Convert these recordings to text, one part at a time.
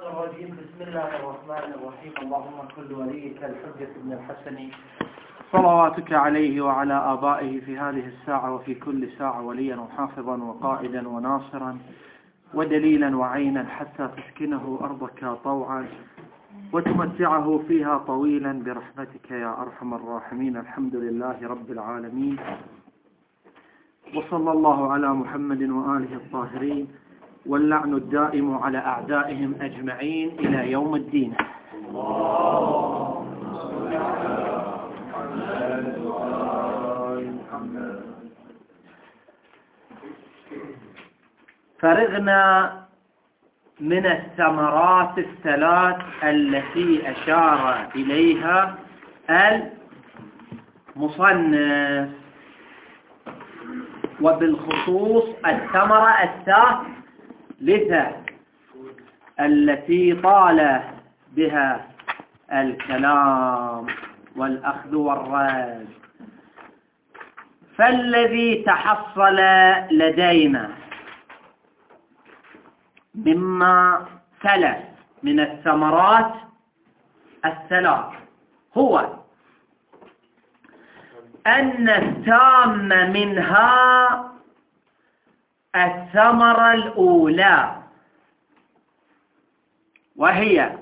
الرجيم. بسم الله الرحمن الرحيم. اللهم كل وليك الحجة بن الحسن صلواتك عليه وعلى آبائه في هذه الساعة وفي كل ساعة وليا وحافظا وقائدا وناصرا ودليلا وعينا حتى تسكنه أرضك طوعا وتمتعه فيها طويلا برحمتك يا أرحم الراحمين. الحمد لله رب العالمين، وصلى الله على محمد وآله الطاهرين، واللعن الدائم على أعدائهم أجمعين إلى يوم الدين. فرغنا من الثمرات الثلاث التي أشار إليها المصنف، وبالخصوص الثمرة الثالثة التي طال بها الكلام والأخذ والرد. فالذي تحصل لدينا مما سلف من الثمرات الثلاث هو أن التام منها الثمرة الأولى، وهي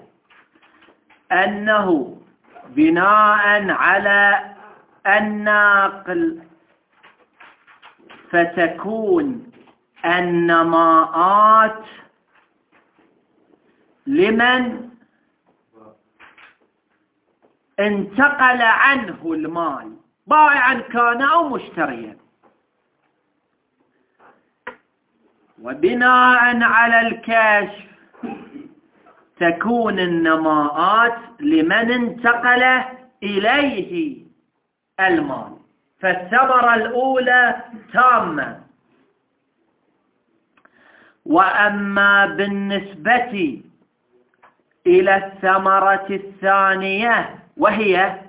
أنه بناء على الناقل فتكون النماءات لمن انتقل عنه المال، بائعا كان أو مشتريا، وبناء على الكشف تكون النماءات لمن انتقل إليه المال. فالثمرة الأولى تامة. وأما بالنسبة إلى الثمرة الثانية وهي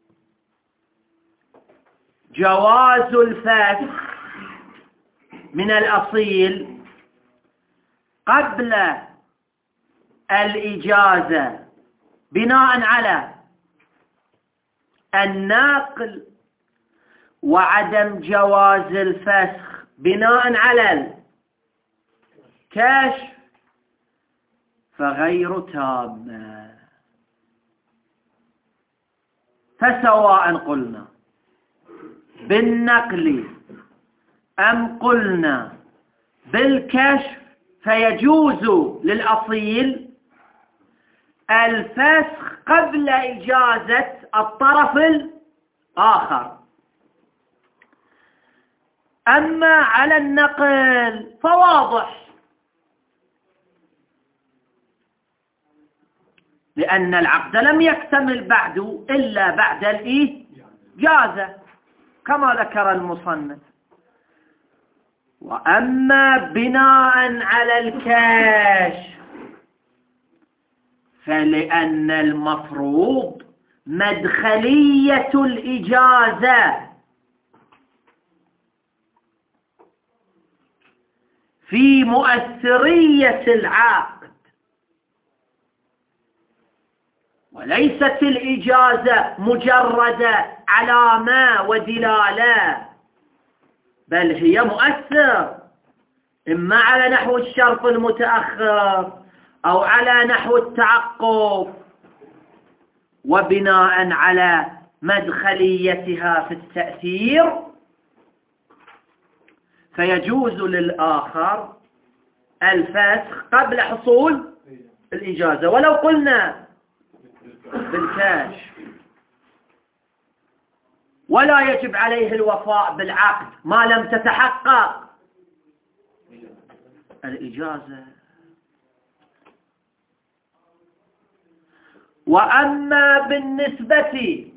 جواز الفسخ من الأصيل قبل الإجازة بناء على النقل، وعدم جواز الفسخ بناء على الكشف، فغير تام. فسواء قلنا بالنقل أم قلنا بالكشف فيجوز للأصيل الفسخ قبل إجازة الطرف الآخر. أما على النقل فواضح، لأن العقد لم يكتمل بعد إلا بعد الإجازة كما ذكر المصنف. وأما بناء على الكشف فلأن المفروض مدخلية الإجازة في مؤثرية العقد، وليست الإجازة مجرد علامة ودلالة، بل هي مؤثر، إما على نحو الشرط المتأخر أو على نحو التعقب. وبناء على مدخليتها في التأثير فيجوز للآخر الفسخ قبل حصول الإجازة. ولو قلنا بالكشف ولا يجب عليه الوفاء بالعقد ما لم تتحقق الإجازة. وأما بالنسبة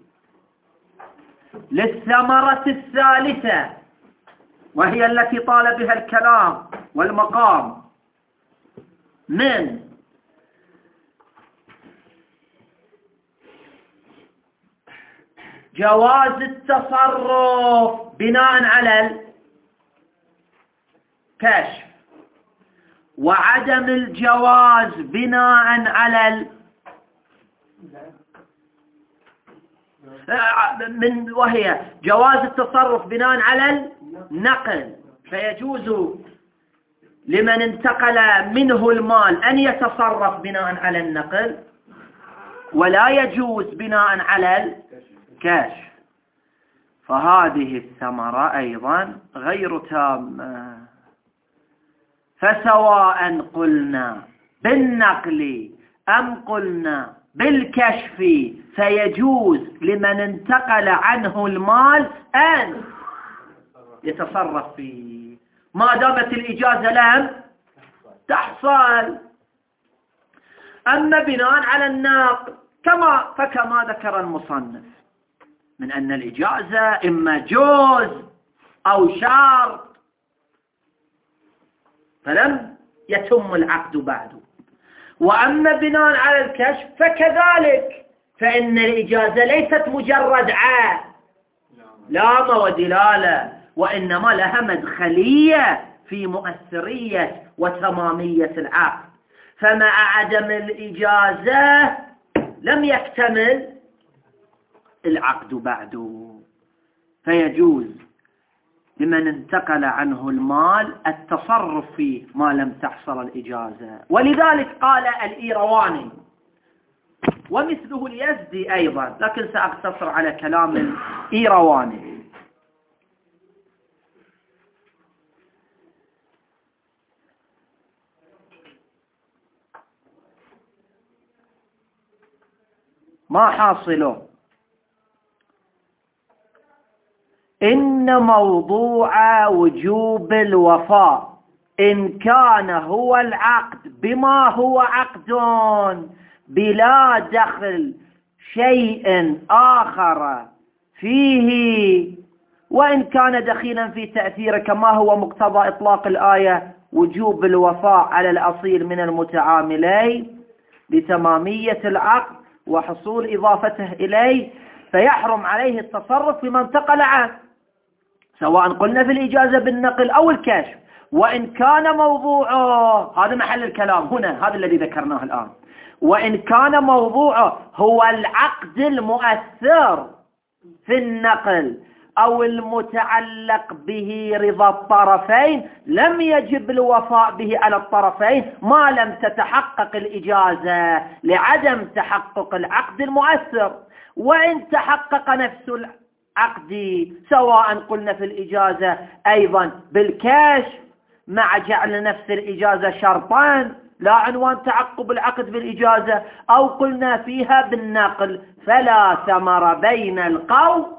للثمرة الثالثة وهي التي طال بها الكلام والمقام من جواز التصرف بناء على الكشف وعدم الجواز بناء على وهي جواز التصرف بناء على النقل، فيجوز لمن انتقل منه المال أن يتصرف بناء على النقل، ولا يجوز بناء على الكشف. فهذه الثمرة أيضا غير تامة. فسواء قلنا بالنقل أم قلنا بالكشف فيجوز لمن انتقل عنه المال أن يتصرف فيه ما دامت الإجازة لم تحصل. أما بناء على النقل فكما ذكر المصنف من أن الإجازة إما جوز أو شرط فلم يتم العقد بعد. وأما بناء على الكشف فكذلك، فإن الإجازة ليست مجرد لام ودلالة، وإنما لها مدخلية في مؤثرية وتمامية العقد. فمع عدم الإجازة لم يكتمل العقد بعد، فيجوز لمن انتقل عنه المال التصرف فيه ما لم تحصل الإجازة. ولذلك قال الإيرواني ومثله اليزدي أيضا، لكن سأقتصر على كلام الإيرواني. ما حاصله؟ إن موضوع وجوب الوفاء إن كان هو العقد بما هو عقد بلا دخل شيء آخر فيه، وإن كان دخيلا في تأثيره كما هو مقتضى إطلاق الآية وجوب الوفاء على الأصيل من المتعاملين لتمامية العقد وحصول إضافته إليه، فيحرم عليه التصرف بما انتقل عنه، سواء قلنا في الإجازة بالنقل أو الكشف. وإن كان موضوعه، هذا محل الكلام هنا، هذا الذي ذكرناه الآن، وإن كان موضوعه هو العقد المؤثر في النقل أو المتعلق به رضا الطرفين لم يجب الوفاء به على الطرفين ما لم تتحقق الإجازة لعدم تحقق العقد المؤثر. وإن تحقق نفس العقد سواء قلنا في الإجازة أيضا بالكشف مع جعل نفس الإجازة شرطان لا عنوان تعقب العقد بالإجازة، أو قلنا فيها بالنقل، فلا ثمر بين القولين.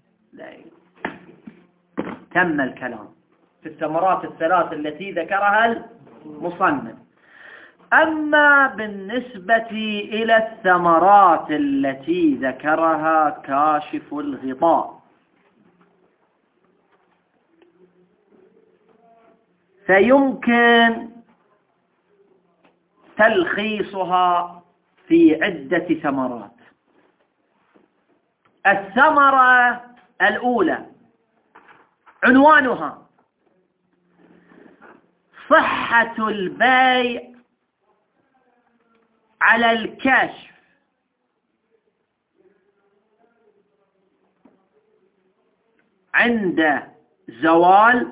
تم الكلام في الثمرات الثلاث التي ذكرها المصنف. أما بالنسبة إلى الثمرات التي ذكرها كاشف الغطاء فيمكن تلخيصها في عدة ثمرات. الثمرة الأولى عنوانها صحة البيع على الكشف عند زوال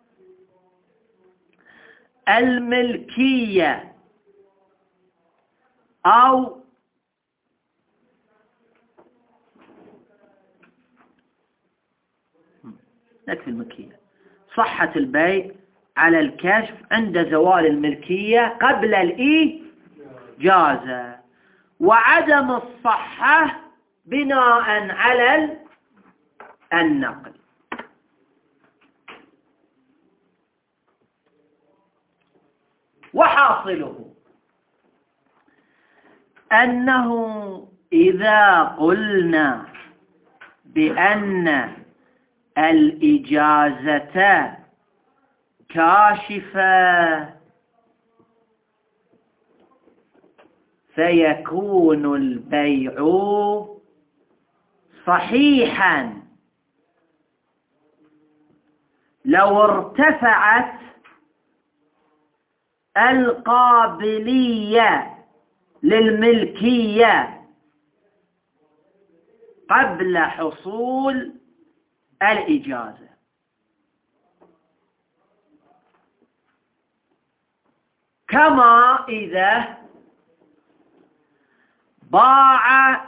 الملكية أو نكفي الملكية. صحة البيع على الكشف عند زوال الملكية قبل الإجازة، وعدم الصحة بناء على النقل. وحاصله أنه إذا قلنا بأن الإجازة كاشفة فيكون البيع صحيحا لو ارتفعت القابلية للملكية قبل حصول الإجازة. كما إذا باع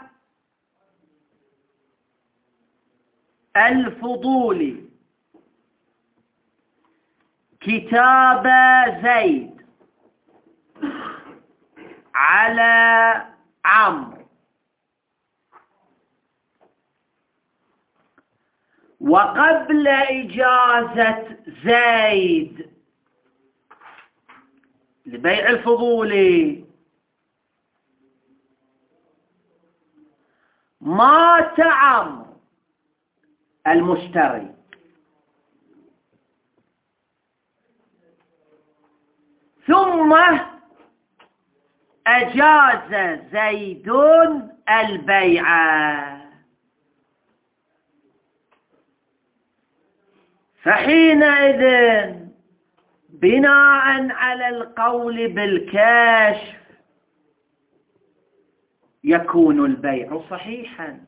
الفضولي كتاب زيد على عمرو، وقبل إجازة زيد لبيع الفضولي مات عمرو المشتري، ثم أجاز زيد البيع، فحينئذ بناء على القول بالكشف يكون البيع صحيحا،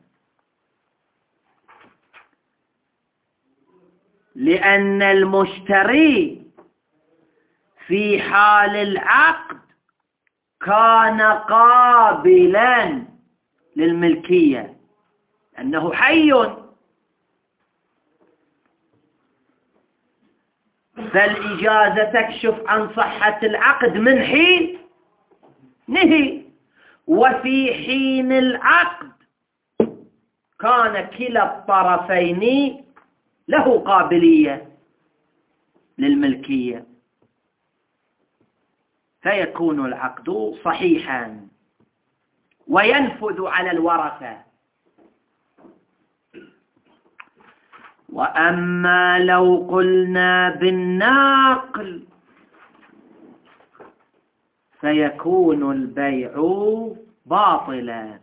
لأن المشتري في حال العقد كان قابلا للملكية أنه حي، فالإجازة تكشف عن صحة العقد من حين نهي، وفي حين العقد كان كلا الطرفين له قابلية للملكية، فيكون العقد صحيحا وينفذ على الورثة. وأما لو قلنا بالنقل فيكون البيع باطلا،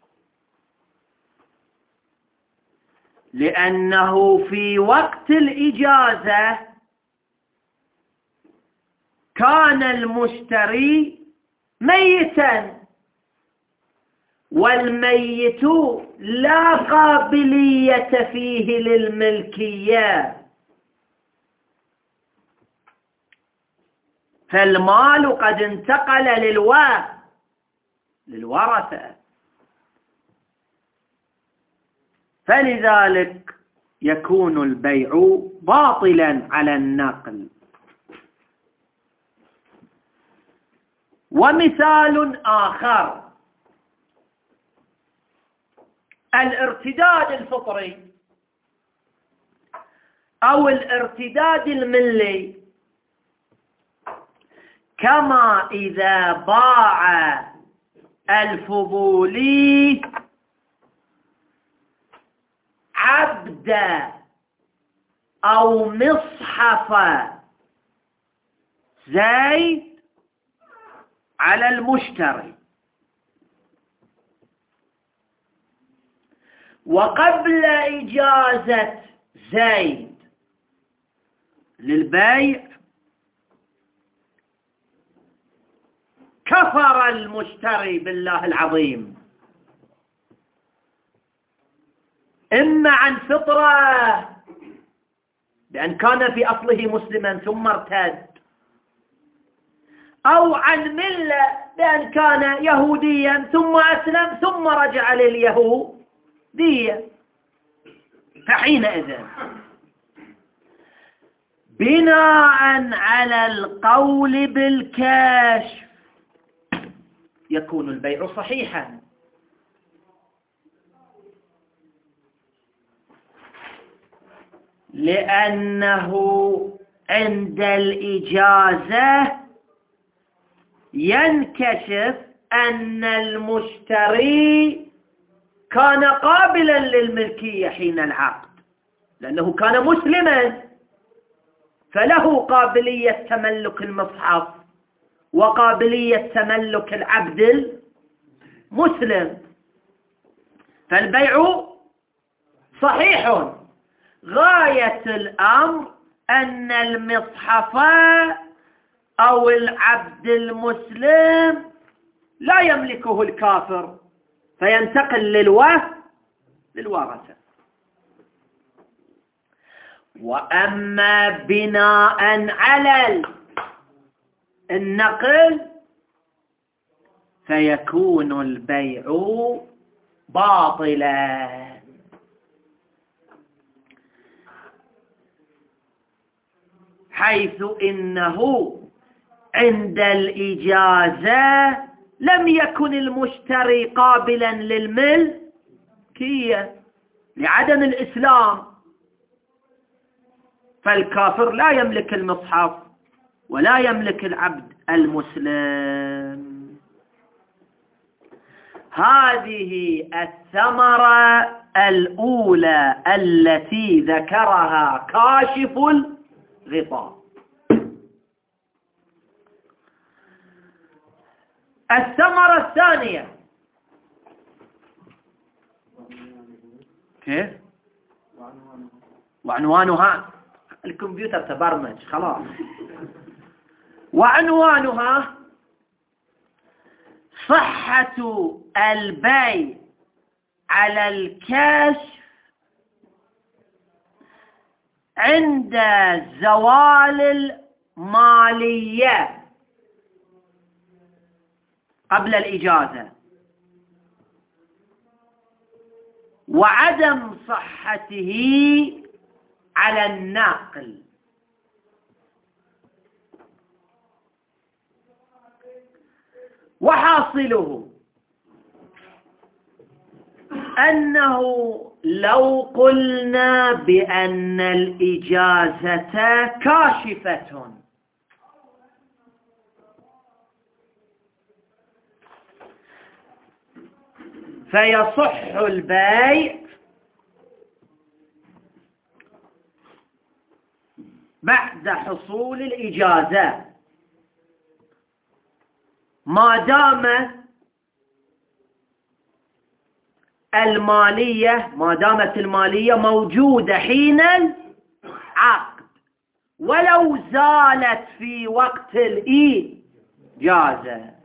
لأنه في وقت الإجازة كان المشتري ميتا، والميت لا قابلية فيه للملكية، فالمال قد انتقل للورثة، فلذلك يكون البيع باطلا على النقل. ومثال آخر الارتداد الفطري أو الارتداد الملي، كما إذا باع الفضولي عبد أو مصحف زيد على المشتري، وقبل إجازة زيد للبيع كفر المشتري بالله العظيم، إما عن فطرة لأن كان في أصله مسلما ثم ارتد، أو عن ملة لأن كان يهوديا ثم أسلم ثم رجع لليهودية، فحينئذ بناء على القول بالكشف يكون البيع صحيحا، لأنه عند الإجازة ينكشف أن المشتري كان قابلا للملكية حين العقد، لأنه كان مسلما فله قابلية تملك المصحف وقابلية تملك العبد المسلم، فالبيع صحيح. غاية الأمر أن المصحف أو العبد المسلم لا يملكه الكافر فينتقل للورثة. وأما بناء على النقل فيكون البيع باطلا، حيث إنه عند الإجازة لم يكن المشتري قابلا للملكية لعدم الإسلام، فالكافر لا يملك المصحف ولا يملك العبد المسلم. هذه الثمرة الأولى التي ذكرها كاشف الغطاء. الثمرة الثانية كيف؟ وعنوانها الكمبيوتر تبرمج خلاص. وعنوانها صحة البيع على الكشف عند زوال المالية قبل الإجازة، وعدم صحته على الناقل. وحاصله أنه لو قلنا بأن الإجازة كاشفة فيصح البيع بعد حصول الإجازة ما دامت المالية موجودة حين العقد، ولو زالت في وقت الإجازة.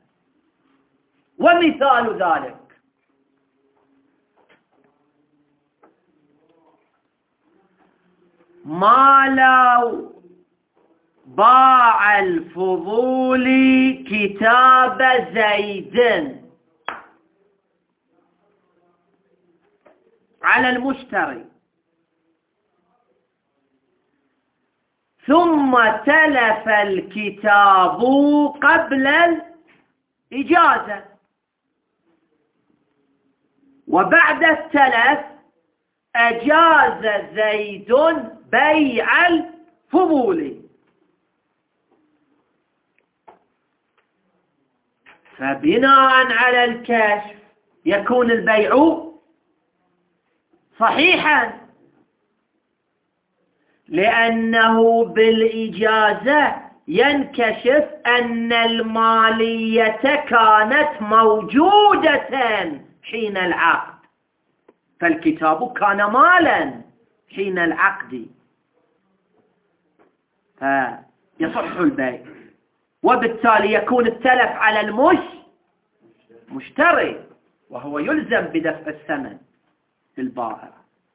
ومثال ذلك ما لو باع الفضولي كتاب زيد على المشتري ثم تلف الكتاب قبل الإجازة، وبعد التلف أجاز زيد بيع الفضولي، فبناء على الكشف يكون البيع صحيحا، لأنه بالإجازة ينكشف أن المالية كانت موجودة حين العقد، فالكتاب كان مالا حين العقد، فيصح البيع، وبالتالي يكون التلف على المشتري وهو يلزم بدفع الثمن للبائع.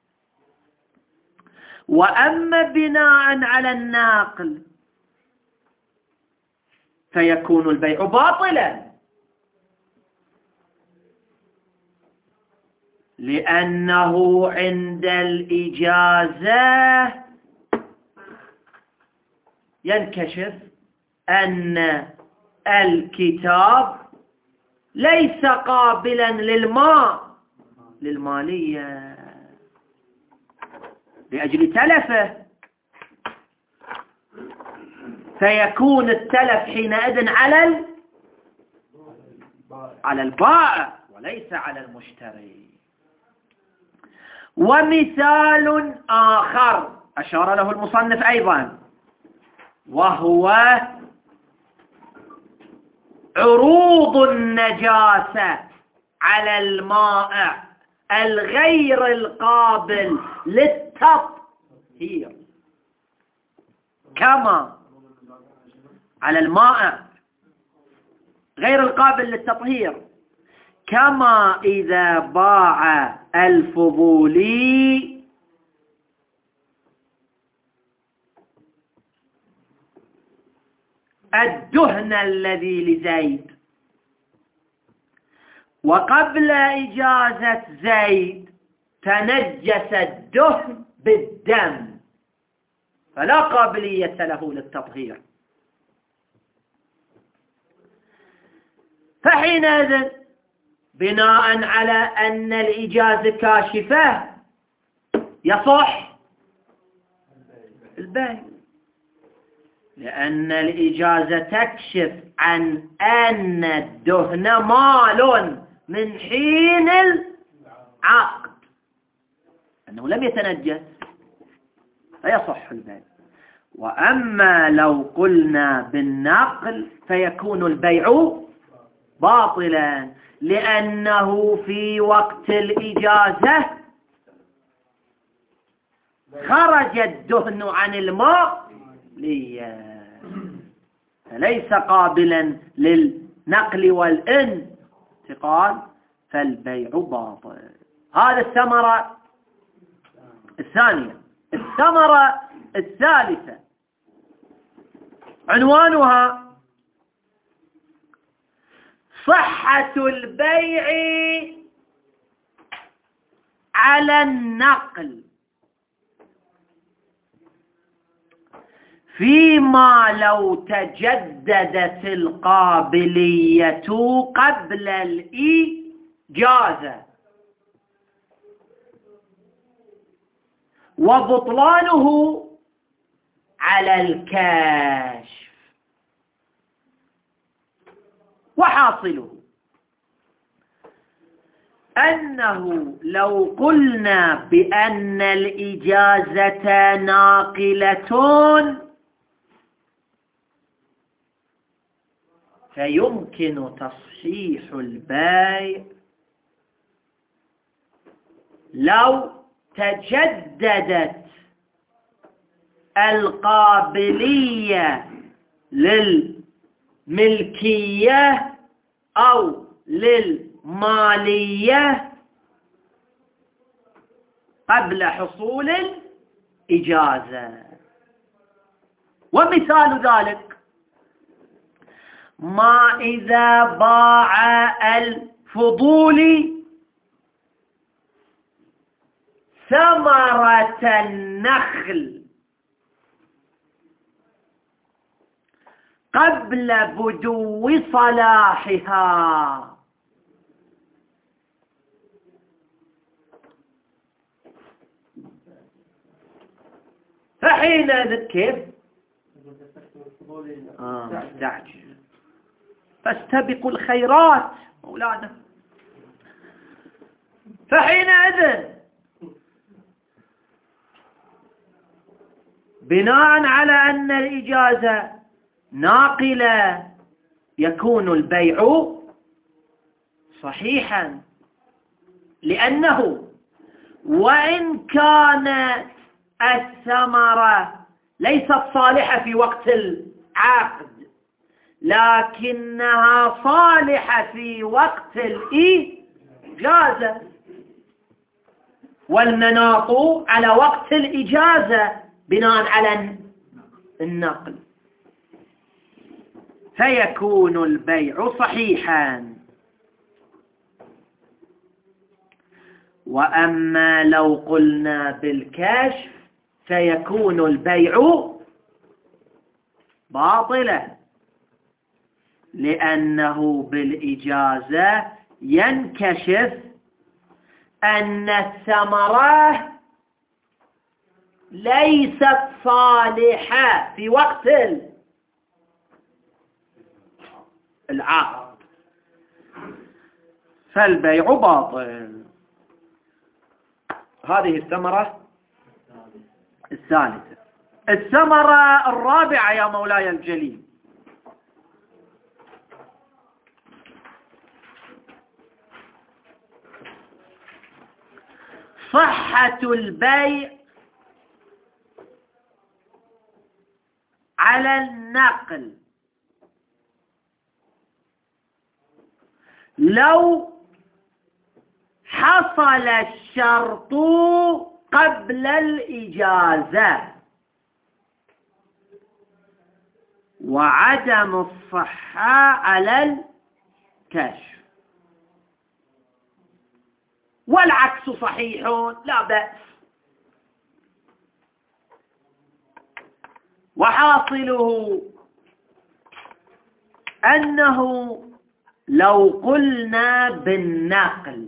وأما بناء على الناقل فيكون البيع باطلا، لأنه عند الإجازة ينكشف أن الكتاب ليس قابلا للمالية لأجل تلفه، فيكون التلف حينئذ على البائع وليس على المشتري. ومثال آخر أشار له المصنف أيضا، وهو عروض النجاسة على المائع الغير القابل للتطهير، كما على الماء غير القابل للتطهير، كما إذا باع الفضولي الدهن الذي لزيد، وقبل إجازة زيد تنجس الدهن بالدم فلا قابلية له للتطهير. فحينئذ بناء على أن الإجازة كاشفة يصح البيع، لأن الإجازة تكشف عن أن الدهن مال من حين العقد، أنه لم يتنجس فيصح البيع. وأما لو قلنا بالنقل فيكون البيع باطلا، لأنه في وقت الإجازة خرج الدهن عن الماء فليس قابلا للنقل والانتقال، فالبيع باطل. هذا الثمرة الثانية. الثمرة الثالثة عنوانها صحة البيع على النقل فيما لو تجددت القابلية قبل الإجازة، وبطلانه على الكاشف. وحاصله أنه لو قلنا بأن الإجازة ناقلة فيمكن تصحيح البيع لو تجددت القابلية للملكية أو للمالية قبل حصول الإجازة. ومثال ذلك ما إذا باع الفضولي ثمرة النخل قبل بدو صلاحها، فحينئذ كيف؟ مستعجل فاستبقوا الخيرات مولانا. فحينئذ بناء على أن الإجازة ناقلة يكون البيع صحيحا، لأنه وإن كانت الثمرة ليست صالحة في وقت العقد لكنها صالحة في وقت الإجازة، والمناط على وقت الإجازة بناء على النقل، فيكون البيع صحيحا. وأما لو قلنا بالكشف فيكون البيع باطلا، لأنه بالإجازة ينكشف أن الثمرة ليست صالحة في وقت العقد، فالبيع باطل. هذه الثمرة الثالثة. الثمرة الرابعة يا مولاي الجليل صحة البيع على النقل لو حصل الشرط قبل الإجازة وعدم الصحة على الكشف، والعكس صحيح لا بأس. وحاصله أنه لو قلنا بالنقل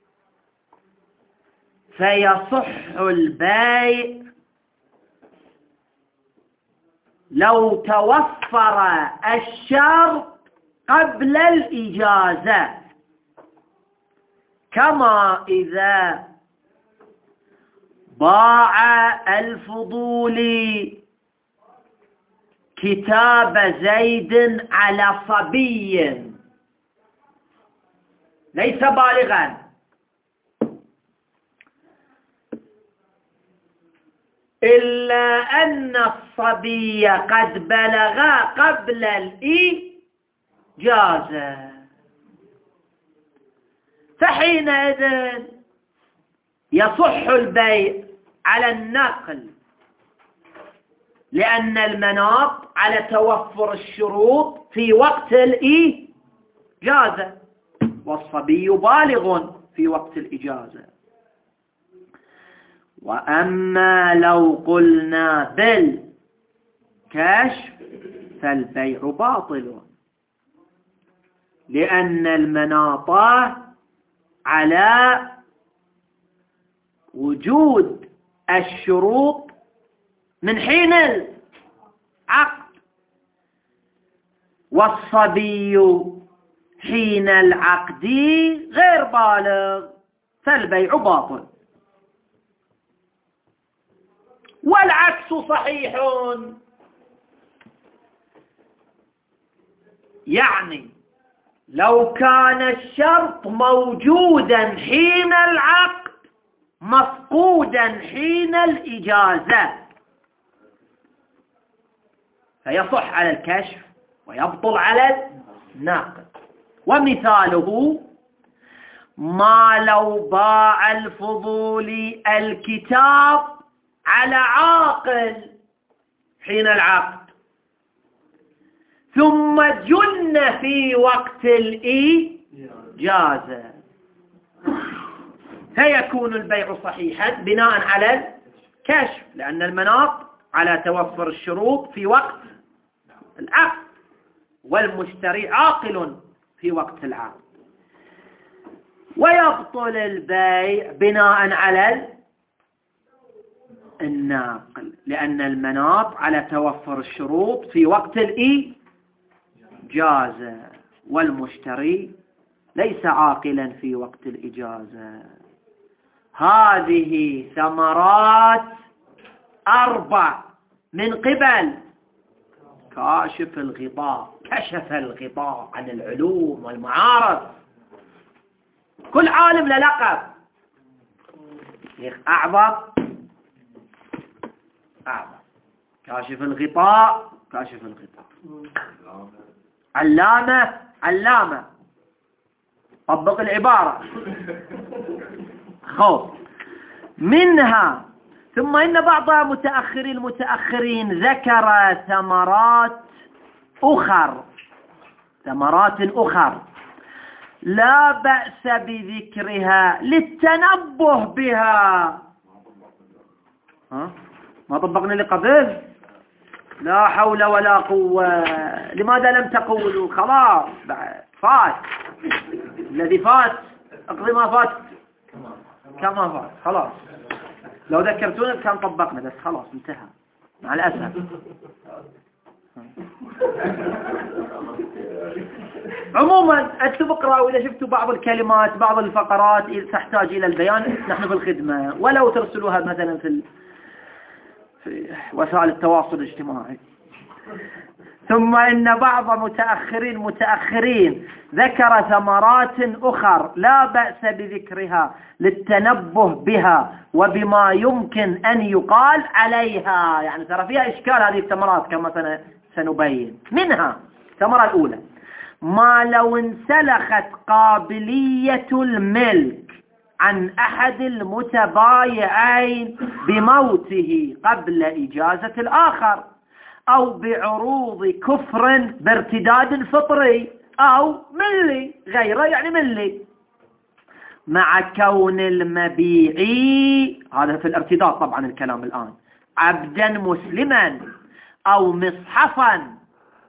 فيصح البيع لو توفر الشرط قبل الإجازة، كما إذا باع الفضولي كتاب زيد على صبي ليس بالغا، إلا أن الصبي قد بلغ قبل الإجازة، فحينئذ يصح البيع على النقل، لأن المناط على توفر الشروط في وقت الإجازة، والصبي بالغ في وقت الإجازة. وأما لو قلنا بالكشف فالبيع باطل، لأن المناط على وجود الشروط من حين العقد، والصبي حين العقد غير بالغ، فالبيع باطل. والعكس صحيح، يعني لو كان الشرط موجودا حين العقد مفقودا حين الإجازة فيصح على الكشف ويبطل على النقد. ومثاله ما لو باع الفضولي الكتاب على عاقل حين العقد ثم جن في وقت الإجازة، فيكون البيع صحيحا بناء على الكشف، لأن المناط على توفر الشروط في وقت العقد، والمشتري عاقل في وقت العقد. ويبطل البيع بناء على الناقل، لأن المناط على توفر الشروط في وقت الإجازة، والمشتري ليس عاقلا في وقت الإجازة. هذه ثمرات 4 من قبل كاشف الغطاء. كشف الغطاء عن العلوم والمعارف، كل عالم له لقب، شيخ أعظم كاشف الغطاء، كاشف الغطاء، علامة علامة، طبق العبارة. خوف منها. ثم إن بعض المتأخرين ذكر ثمرات أخر لا بأس بذكرها للتنبه بها. ما طبقنا اللي قبل؟ لا حول ولا قوة. لماذا لم تقولوا؟ خلاص فات الذي فات، اقضي ما فات كما فات، خلاص. لو ذكرتونا كان طبقنا، بس خلاص انتهى مع الأسف. عموما انتم اقرأوا، إذا شفتوا بعض الكلمات بعض الفقرات تحتاج إلى البيان نحن في الخدمة، ولو ترسلوها مثلا في وسائل التواصل الاجتماعي. ثم إن بعض متأخرين ذكر ثمرات أخر لا بأس بذكرها للتنبه بها وبما يمكن أن يقال عليها. يعني ترى فيها إشكال هذه الثمرات كما سنبين. منها الثمرة الأولى ما لو انسلخت قابلية الملك عن أحد المتبايعين بموته قبل إجازة الآخر، أو بعروض كفر بارتداد فطري أو ملي غيره، يعني ملي، مع كون المبيعي، هذا في الارتداد طبعا الكلام الآن، عبدا مسلما أو مصحفا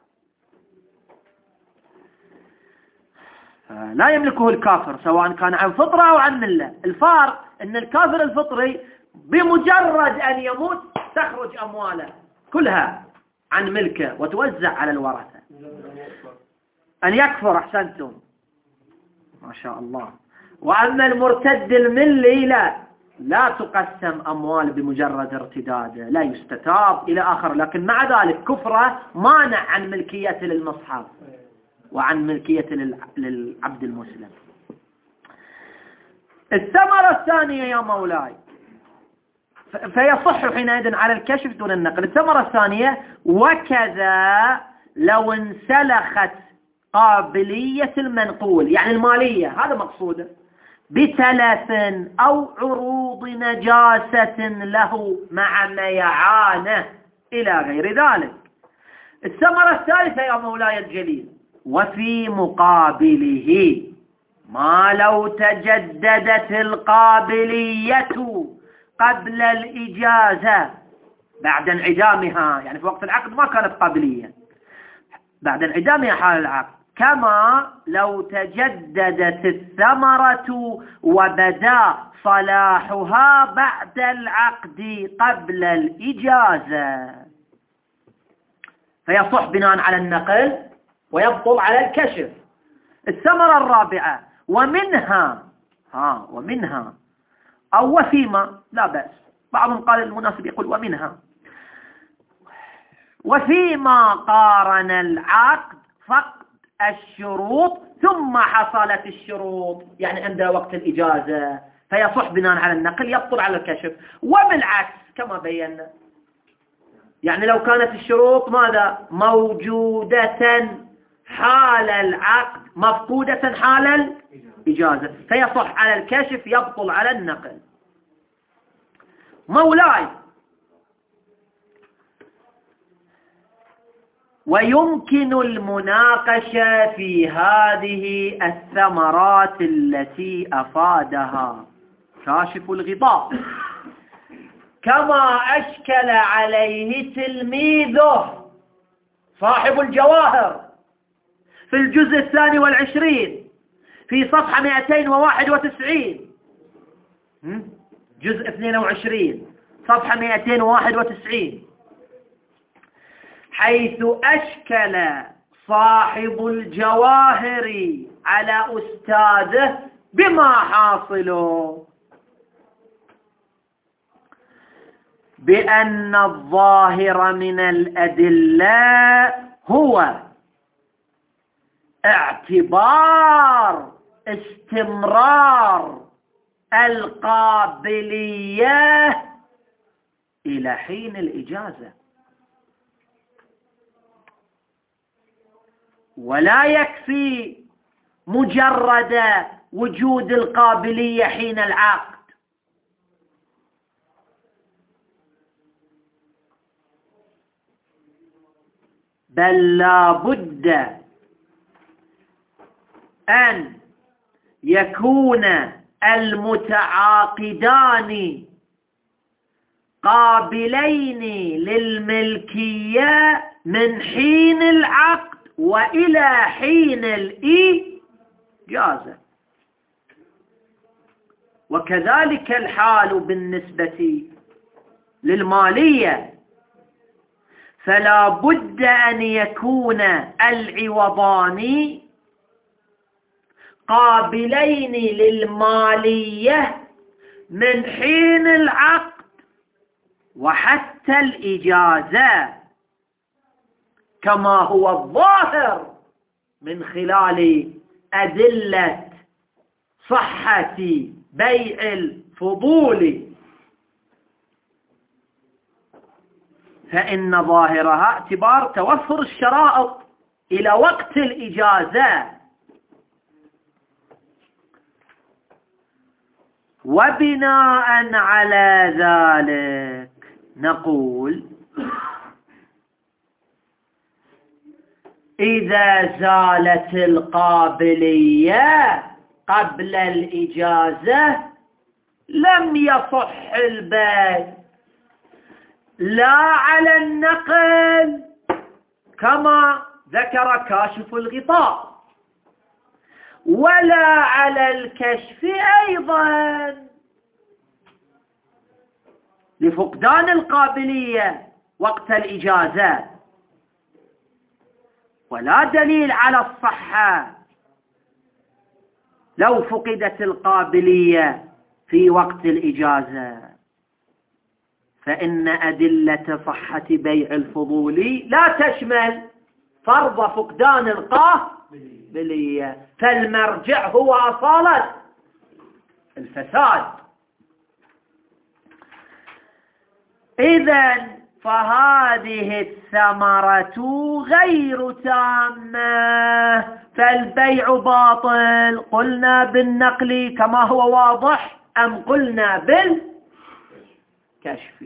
لا يملكه الكافر سواء كان عن فطرة أو عن ملة. الفارق أن الكافر الفطري بمجرد أن يموت تخرج أمواله كلها عن ملكه وتوزع على الورثة. أن يكفر، أحسنتم ما شاء الله. وأما المرتد الملي لا تقسم أموال بمجرد ارتداده، لا يستتاب إلى آخر، لكن مع ذلك كفره مانع عن ملكيته للمصحف وعن ملكية للعبد المسلم. الثمرة الثانية يا مولاي، فيصح حينئذ على الكشف دون النقل. الثمرة الثانية: وكذا لو انسلخت قابلية المنقول، يعني المالية، هذا مقصوده، بتلف أو عروض نجاسة له مع ميعانه إلى غير ذلك. الثمرة الثالثة يا مولاي الجليل: وفي مقابله ما لو تجددت القابلية قبل الإجازة بعد انعدامها، يعني في وقت العقد ما كانت قابلية، بعد انعدامها حال العقد، كما لو تجددت الثمرة وبدا صلاحها بعد العقد قبل الإجازة، فيصح بناء على النقل ويبطل على الكشف. الثمرة الرابعة: ومنها أو وفيما، لا بأس، بعضهم قال المناسب يقول ومنها، وفيما قارن العقد فقد الشروط ثم حصلت الشروط، يعني عند وقت الإجازة، فيصح بناء على النقل يبطل على الكشف. وبالعكس كما بينا، يعني لو كانت الشروط ماذا؟ موجودة حال العقد مفقودة حال الإجازة، فيصح على الكشف يبطل على النقل. مولاي، ويمكن المناقشة في هذه الثمرات التي أفادها كاشف الغطاء، كما أشكل عليه تلميذه صاحب الجواهر في الجزء 22 في صفحة 291، جزء 22 صفحة 291، حيث أشكل صاحب الجواهر على أستاذه بما حاصله، بأن الظاهر من الأدلة هو اعتبار استمرار القابلية إلى حين الإجازة، ولا يكفي مجرد وجود القابلية حين العقد، بل لا بد أن يكون المتعاقدان قابلين للملكية من حين العقد وإلى حين الإجازة، وكذلك الحال بالنسبة للمالية، فلا بد أن يكون العوضان قابلين للمالية من حين العقد وحتى الإجازة، كما هو الظاهر من خلال أدلة صحة بيع الفضول، فإن ظاهرها اعتبار توفر الشرائط إلى وقت الإجازة. وبناء على ذلك نقول إذا زالت القابلية قبل الإجازة لم يصح البيع لا على النقل كما ذكر كاشف الغطاء ولا على الكشف أيضا لفقدان القابلية وقت الإجازة، ولا دليل على الصحة لو فقدت القابلية في وقت الإجازة، فإن أدلة صحة بيع الفضولي لا تشمل فرض فقدان القابلية، فالمرجع هو أصالة الفساد. إذن فهذه الثمرة غير تامة، فالبيع باطل. قلنا بالنقل كما هو واضح أم قلنا بالكشف؟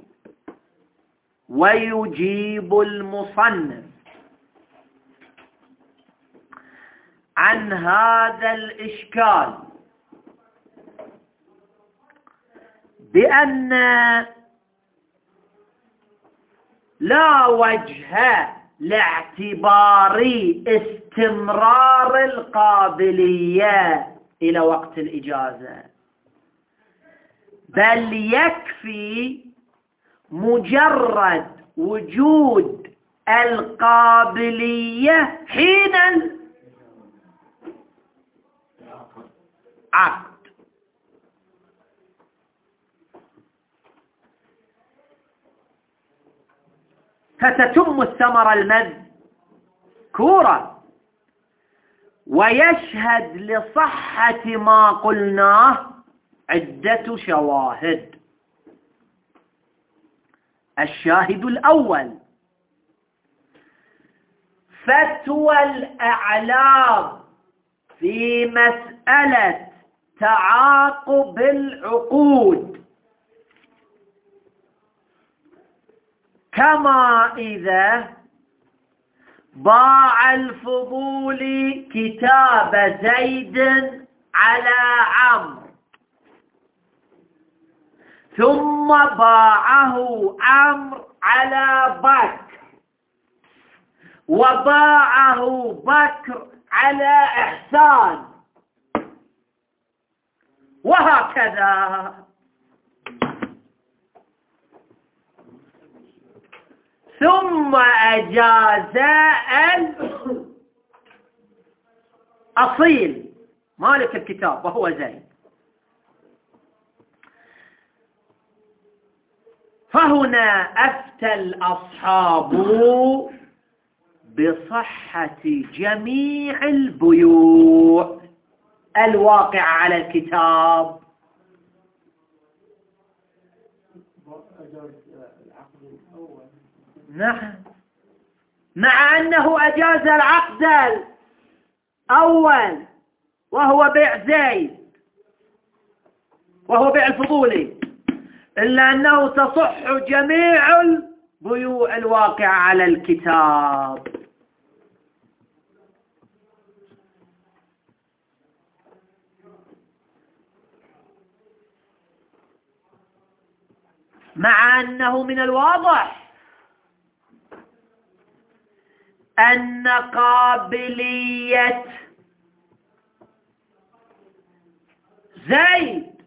ويجيب المصنف عن هذا الإشكال بأن لا وجه لاعتبار استمرار القابلية إلى وقت الإجازة، بل يكفي مجرد وجود القابلية حين العقد. فتتم الثمرة المذكورة. ويشهد لصحة ما قلناه عدة شواهد. الشاهد الأول فتوى الأعلام في مسألة تعاقب العقود، كما إذا باع الفضولي كتاب زيد على عمرو ثم باعه عمرو على بكر وباعه بكر على إحسان وهكذا، ثم أجاز الأصيل مالك الكتاب وهو زيد، فهنا أفتى الأصحاب بصحة جميع البيوع الواقعة على الكتاب. نعم، مع أنه أجاز العقد الأول وهو بيع زيد وهو بيع الفضولي، إلا أنه تصح جميع البيوع الواقعة على الكتاب. مع أنه من الواضح أن قابلية زيد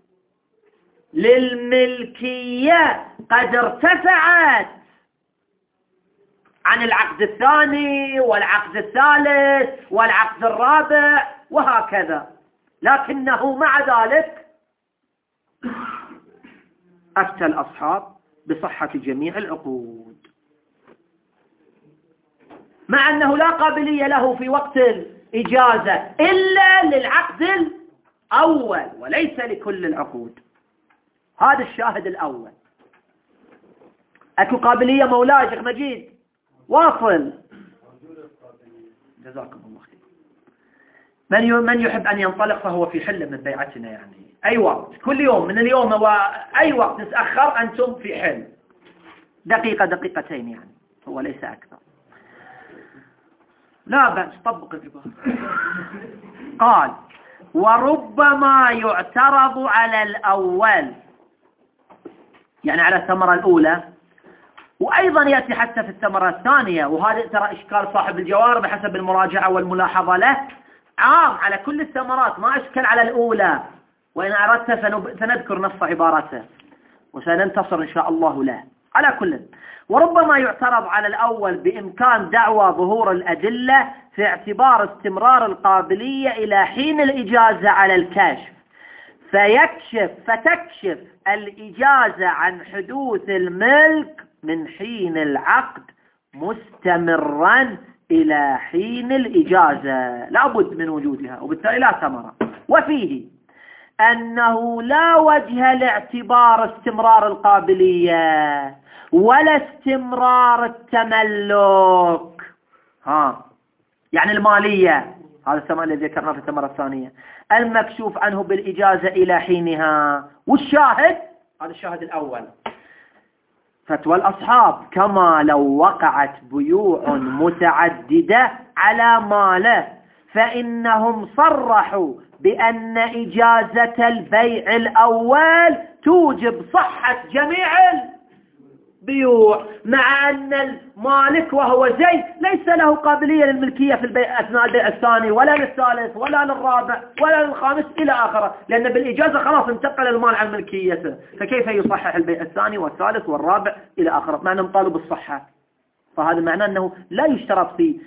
للملكية قد ارتفعت عن العقد الثاني والعقد الثالث والعقد الرابع وهكذا، لكنه مع ذلك أفتى الأصحاب بصحة جميع العقود، مع أنه لا قابلية له في وقت الإجازة إلا للعقد الأول وليس لكل العقود. هذا الشاهد الأول. أكو قابلية مولاي شيخ مجيد؟ واصل. جزاكم الله خير. من يحب أن ينطلق فهو في حل من بيعتنا يعني. أي وقت، كل يوم من اليوم وأي وقت نتأخر أنتم في حل، دقيقة دقيقتين يعني، هو ليس أكثر. لا بأس، طبق العبارة. قال وربما يعترض على الأول، يعني على الثمرة الأولى، وأيضا يأتي حتى في الثمرة الثانية، وهذا ترى إشكال صاحب الجوار بحسب المراجعة والملاحظة له، عام على كل الثمرات، ما أشكل على الأولى، وإن أردت سنذكر نص عبارته وسننتصر إن شاء الله له. على كل، وربما يعترض على الأول بإمكان دعوى ظهور الأدلة في اعتبار استمرار القابلية إلى حين الإجازة على الكشف، فتكشف الإجازة عن حدوث الملك من حين العقد مستمرا إلى حين الإجازة، لا بد من وجودها، وبالتالي لا ثمرة. وفيه أنه لا وجه لاعتبار استمرار القابلية ولا استمرار التملك، يعني المالية، هذا الثمن الذي ذكرناه في الثمرة الثانية، المكشوف عنه بالإجازة إلى حينها. والشاهد، هذا الشاهد الأول، فتوى الأصحاب كما لو وقعت بيوع متعددة على ماله، فإنهم صرحوا بأن إجازة البيع الأول توجب صحة جميع البيوع، مع أن المالك وهو زيد ليس له قابلية للملكية في البيع أثناء البيع الثاني ولا للثالث ولا للرابع ولا للخامس إلى آخره، لأن بالإجازة خلاص انتقل المال عن ملكيته، فكيف يصحح البيع الثاني والثالث والرابع إلى آخره مع أنه طالب الصحة؟ فهذا معناه أنه لا يشترط في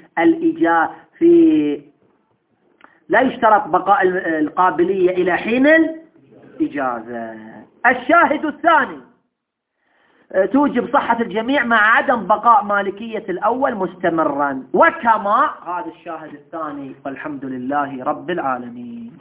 لا يشترط بقاء القابلية إلى حين الإجازة. الشاهد الثاني توجب صحة الجميع مع عدم بقاء مالكية الأول مستمرا، وكما هذا الشاهد الثاني، والحمد لله رب العالمين.